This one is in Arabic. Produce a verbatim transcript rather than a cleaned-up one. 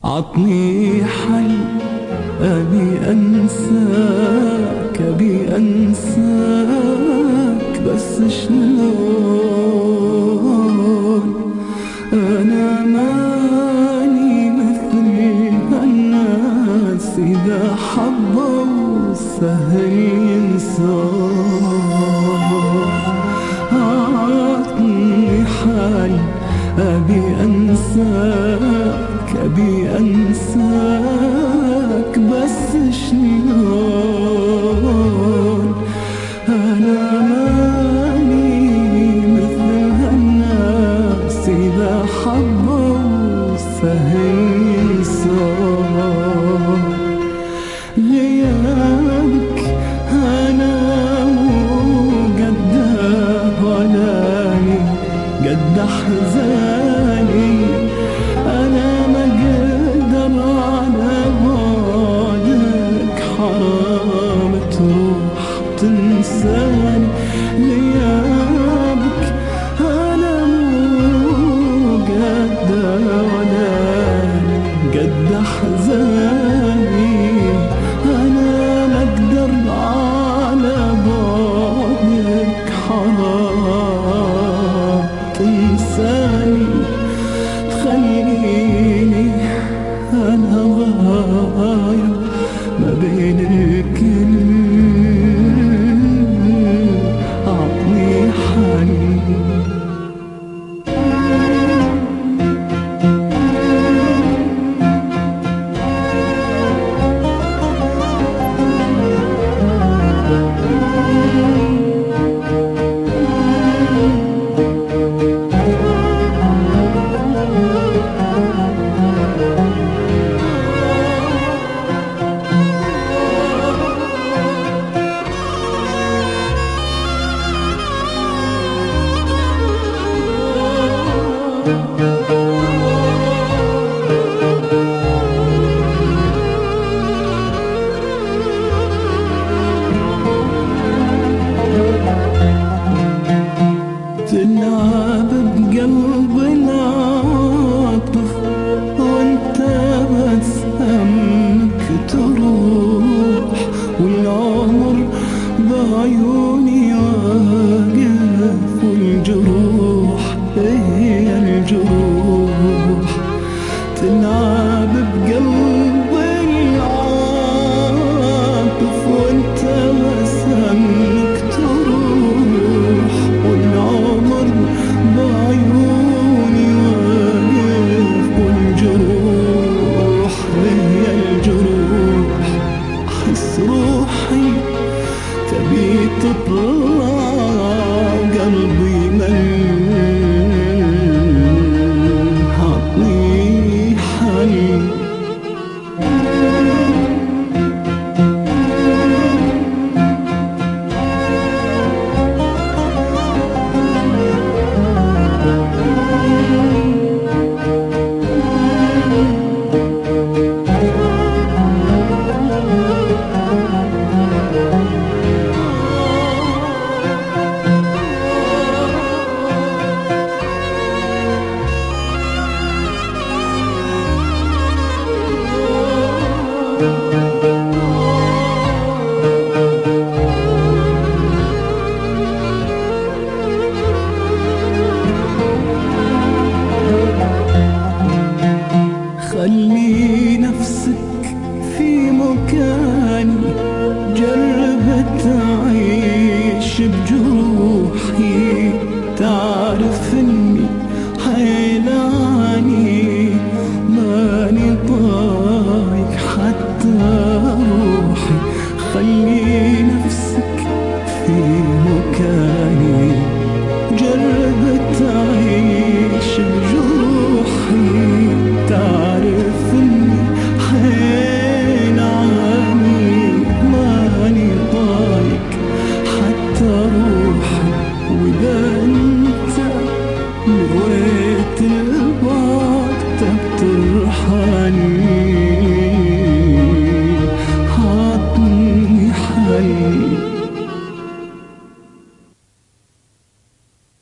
عطني حل أبي أنساك، أبي أنساك بس شلون؟ أنا ماني مثل الناس إذا حبوا سهل ينسون. عطني حل أبي أنساك، أبي أنساك بس شلون؟ أنا ماني مثل هالناس إذا حبوا سهل ينسون. غيابك أنا مو قده ولاني قد أحزاني، أنا ما قدر على بعدك، حرام تروح تنساني. غيابك أنا مو قد ولاني قد أحزاني، أنا ما أقدر على بعدك، حرام تنساني. تخليني أنا ضايع ما بين الكل، أعطني حل. تلعب بقلب العاطف وانت بس همك تروح، والعمر بعيوني واقف، والجروح هي الجروح. تلعب بقلب العاطف وانت بس همك تروح، والعمر بعيوني واقف، والجروح هي الجروح. أحس روحي تبي تطلع قلبي مل، عطني حل. خلي نفسك في مكاني، جرب تعيش بجروحي، تعرف اني حيلاني، ماني طايق حتى روحي. خلي نفسك في مكاني، جرب تعيش بجروحي، تعرف اني حيلاني، ماني طايق حتى روحي. واذا انت من وين